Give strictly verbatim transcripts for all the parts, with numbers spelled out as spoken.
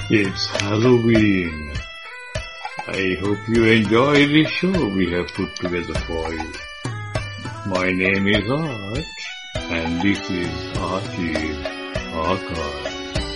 It's Halloween. I hope you enjoy the show we have put together for you. My name is Arch, and this is Archie's Archive.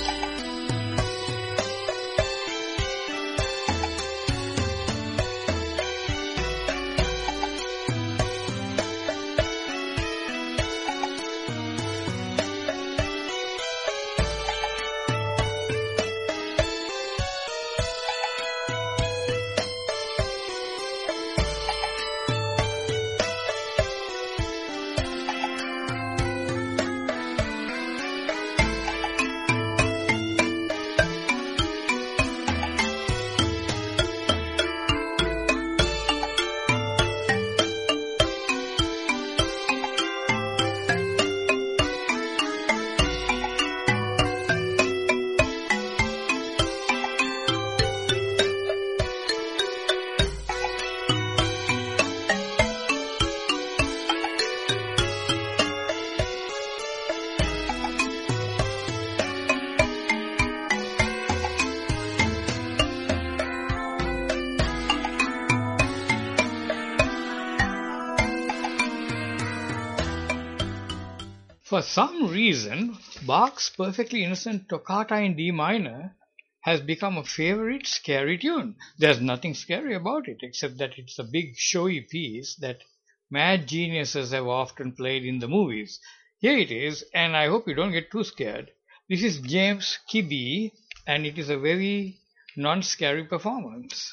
For some reason, Bach's perfectly innocent Toccata in D minor has become a favorite scary tune. There's nothing scary about it except that it's a big showy piece that mad geniuses have often played in the movies. Here it is, and I hope you don't get too scared. This is James Kibbe, and it is a very non-scary performance.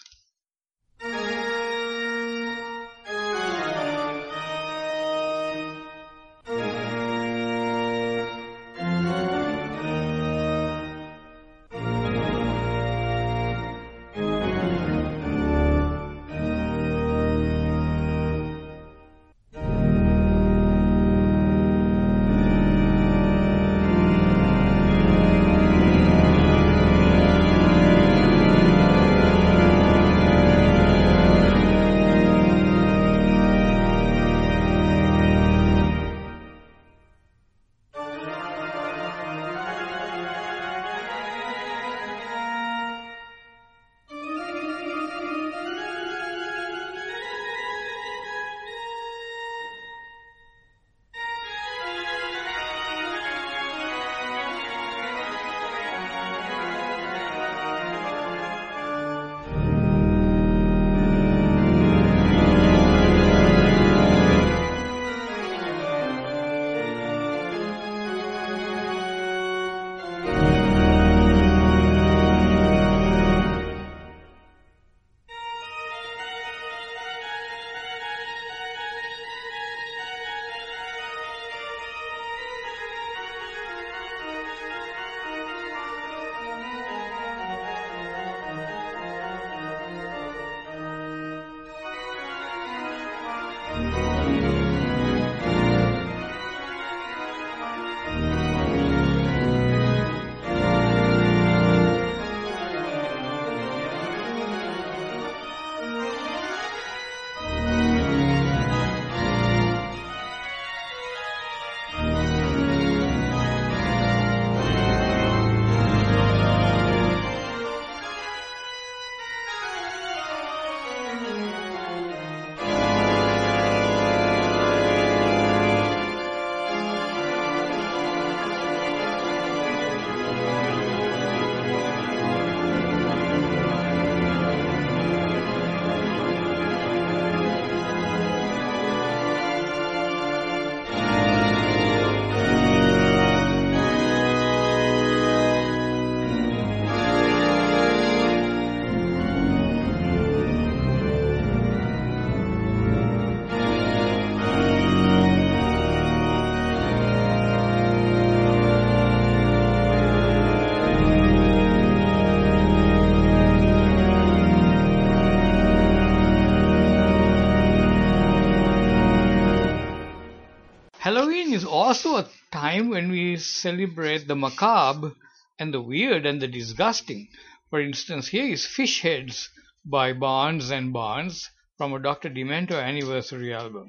Halloween is also a time when we celebrate the macabre and the weird and the disgusting. For instance, here is Fish Heads by Barnes and Barnes from a Doctor Demento anniversary album.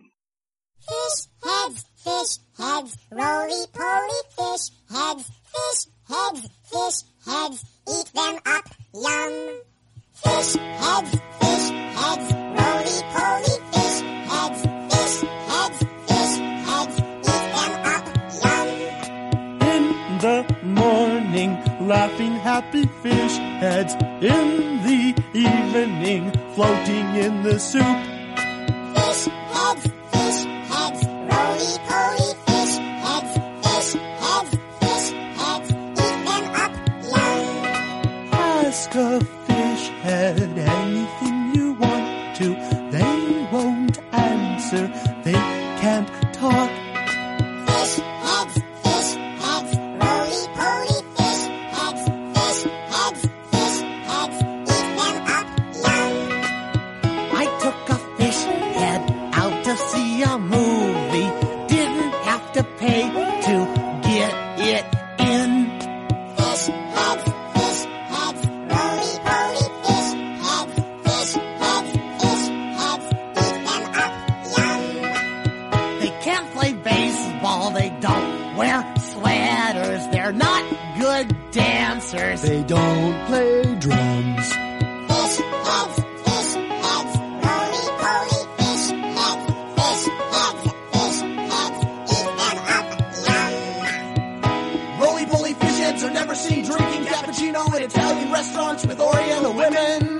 Fish heads, fish heads, roly-poly fish heads, fish heads, fish heads, eat them up, yum. Fish heads, fish heads, roly-poly fish heads, fish heads, fish heads, eat them up, yum. In the morning, laughing happy fish heads. In the evening, floating in the soup. Fish heads, fish heads, roly-poly fish heads, fish heads, fish heads, eat them up, yum. Ask a fish head anything you want to. They won't answer, they can't talk. Fish heads, fish heads, roly-poly fish heads, fish heads, fish heads, eat them up, yum. I took a fish head out to see a movie. Didn't have to pay to get it in. Fish heads, fish heads, roly-poly fish heads, fish heads, fish heads, eat them up, yum. They can't play baseball, they don't wear sweaters. They're not good dancers. They don't play drums. Fish heads, fish heads, roly-poly fish heads, fish heads, fish heads, eat them up, yum. Roly-poly fish heads are never seen drinking cappuccino in Italian restaurants with Oriental women.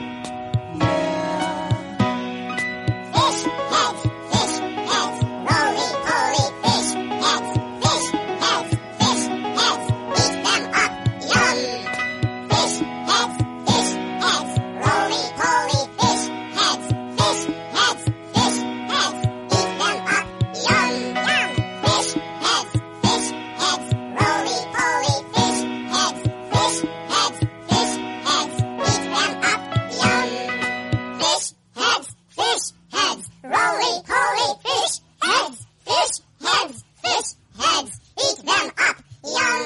Fish heads, fish heads, roly-poly fish heads, fish heads, fish heads, eat them up, yum. Fish heads, fish heads, roly-poly fish heads, fish heads, fish heads, eat them up, yum, yum. Fish heads, fish heads, roly-poly fish heads, fish heads, fish heads, eat them up, yum. Fish heads, fish heads, roly-poly fish heads, fish heads, fish heads, eat them up, yum.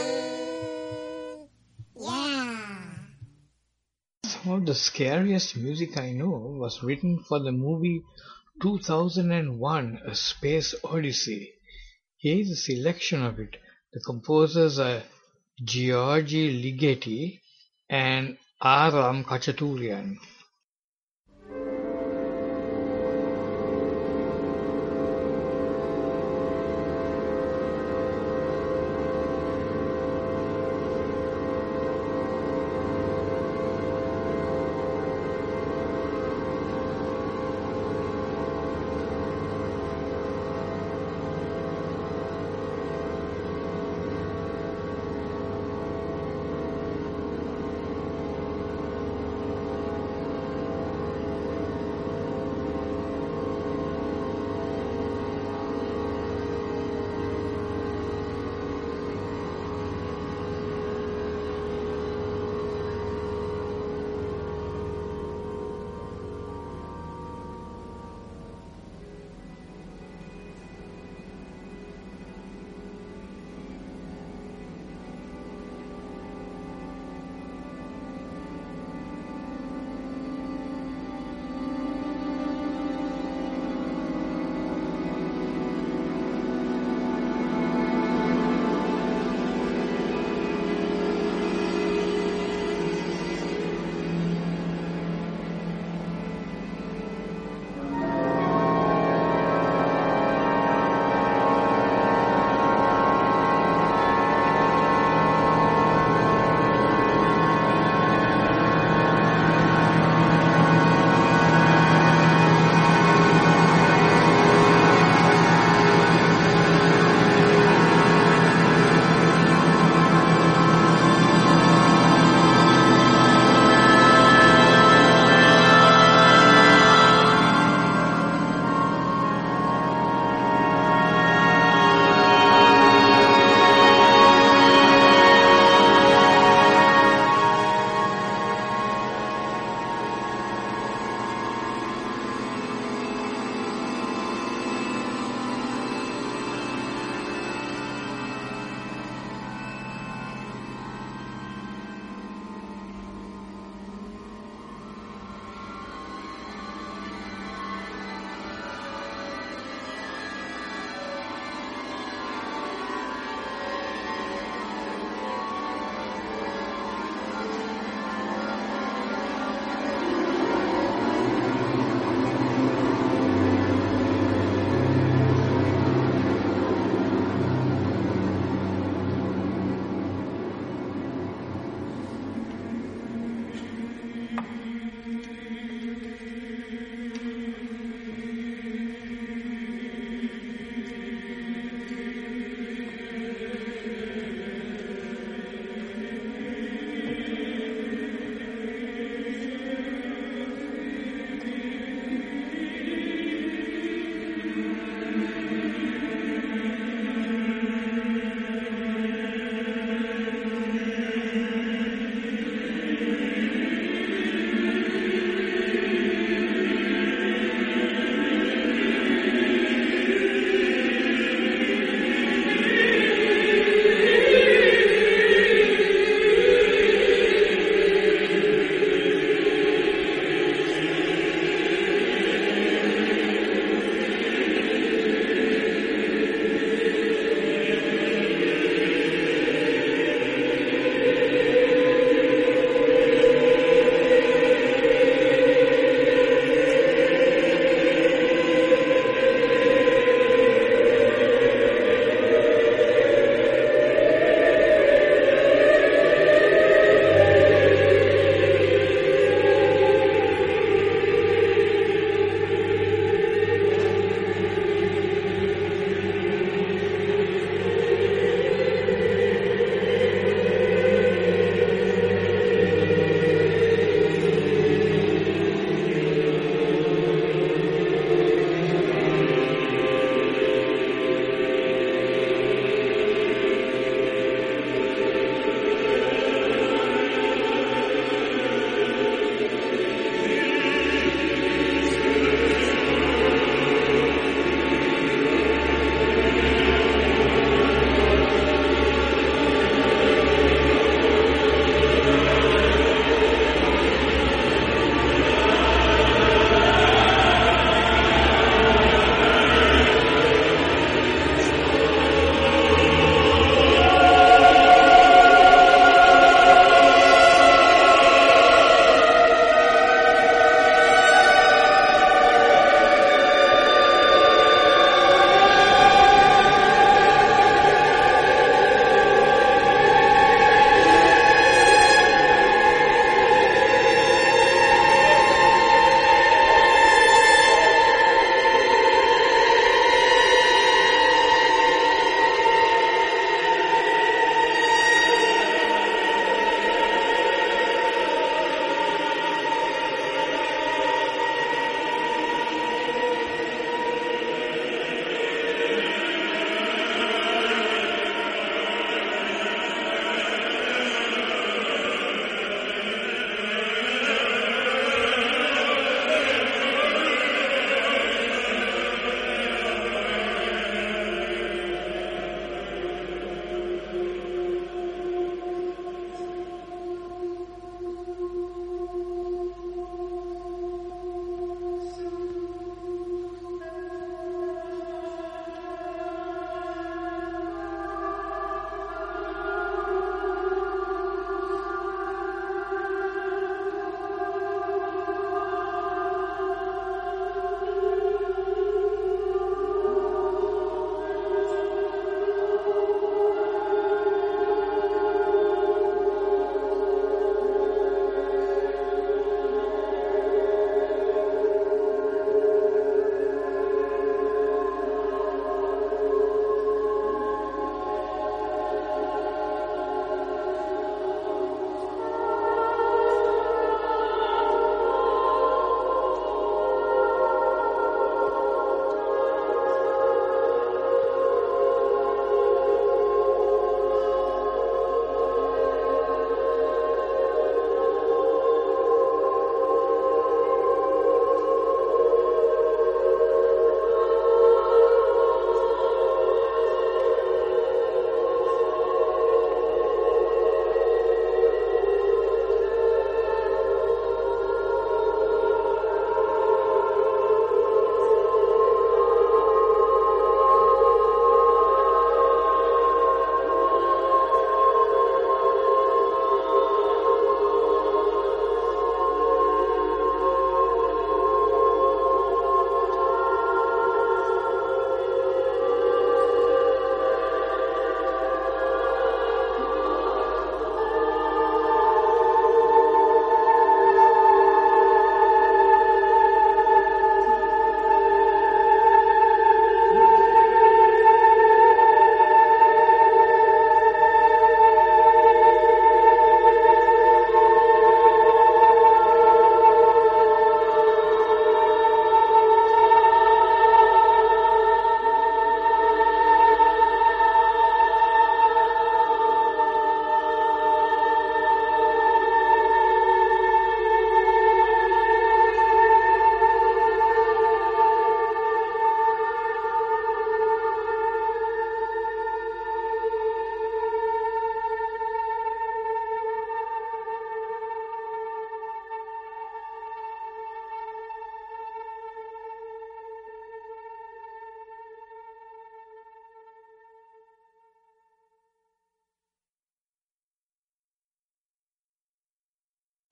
Yeah. Some of the scariest music I know was written for the movie two thousand one A Space Odyssey. Here is a selection of it. The composers are Giorgi Ligeti and R. Ram Kachaturian.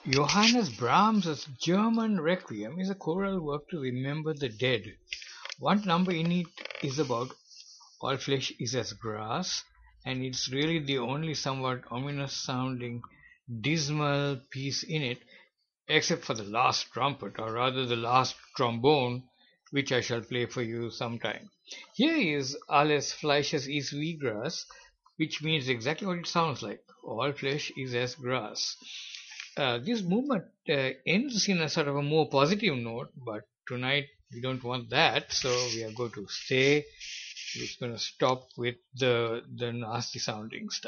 Johannes Brahms' German Requiem is a choral work to remember the dead. One number in it is about all flesh is as grass, and it's really the only somewhat ominous sounding, dismal piece in it, except for the last trumpet, or rather the last trombone, which I shall play for you sometime. Here is Alles Fleisches ist wie Gras, which means exactly what it sounds like. All flesh is as grass. Uh, this movement uh, ends in a sort of a more positive note, but tonight we don't want that, so we are going to stay. We're going to stop with the the nasty sounding stuff.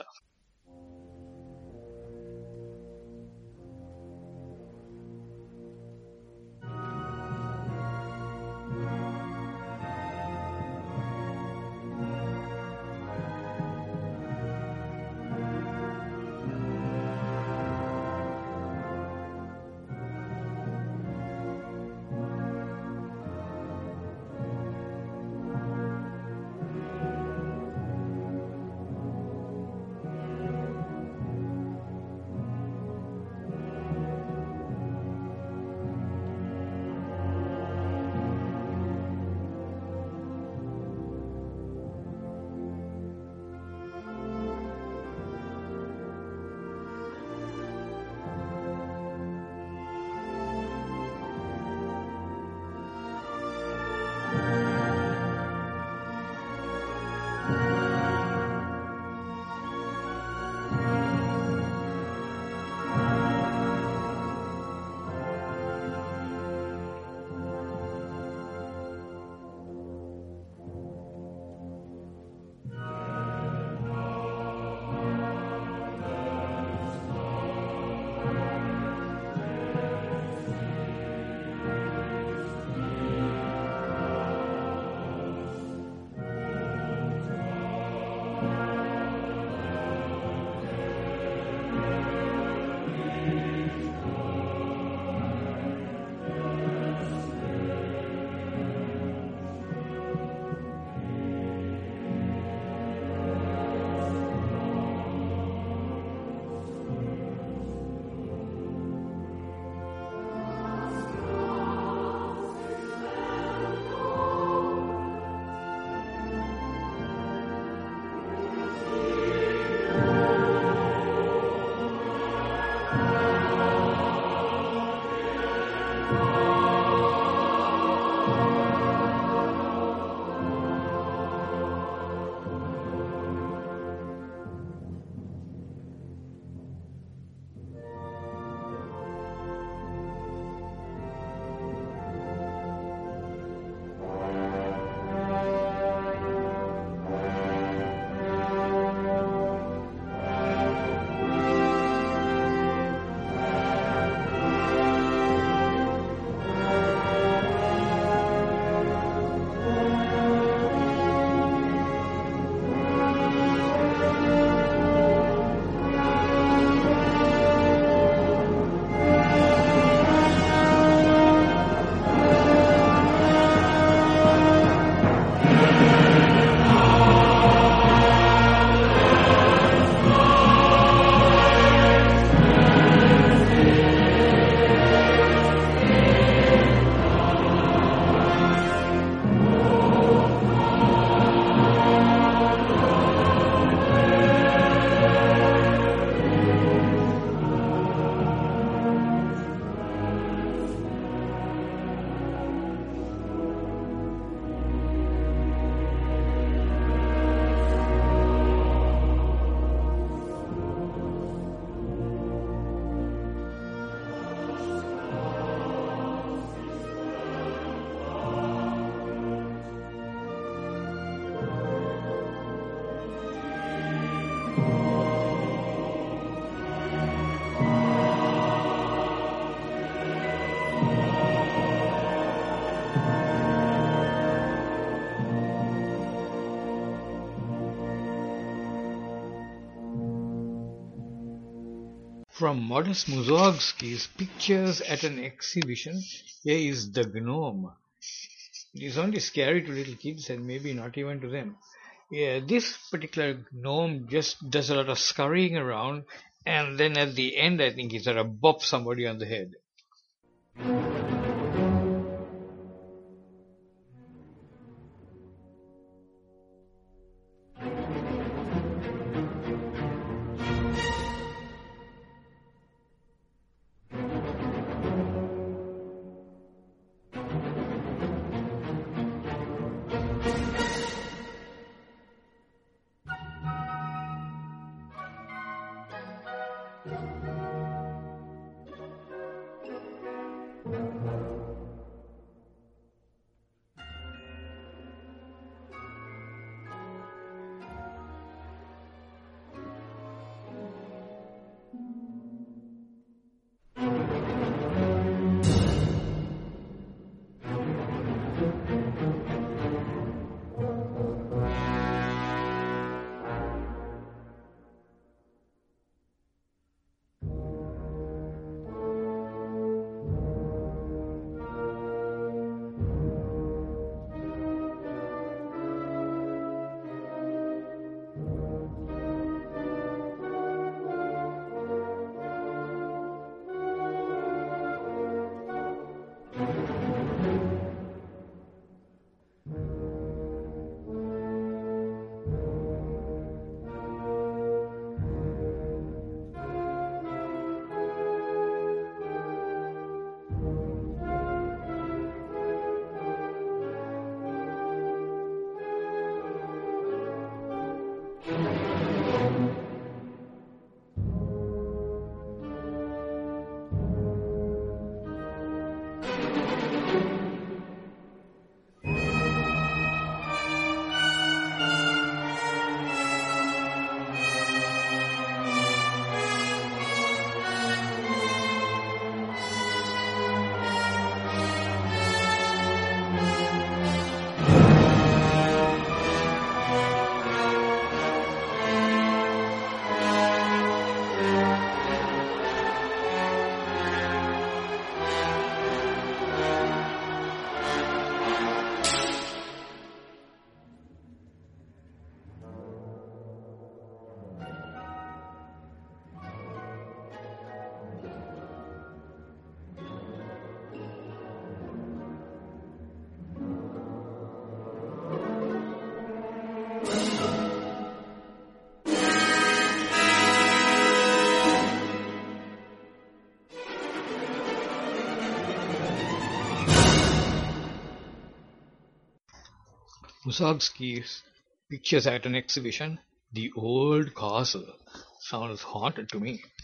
From Modest Mussorgsky's Pictures at an Exhibition, here is The Gnome. It is only scary to little kids and maybe not even to them. Yeah, this particular gnome just does a lot of scurrying around And then at the end, I think he sort of bops somebody on the head. Mussorgsky's pictures at an exhibition, The Old Castle, sounds haunted to me.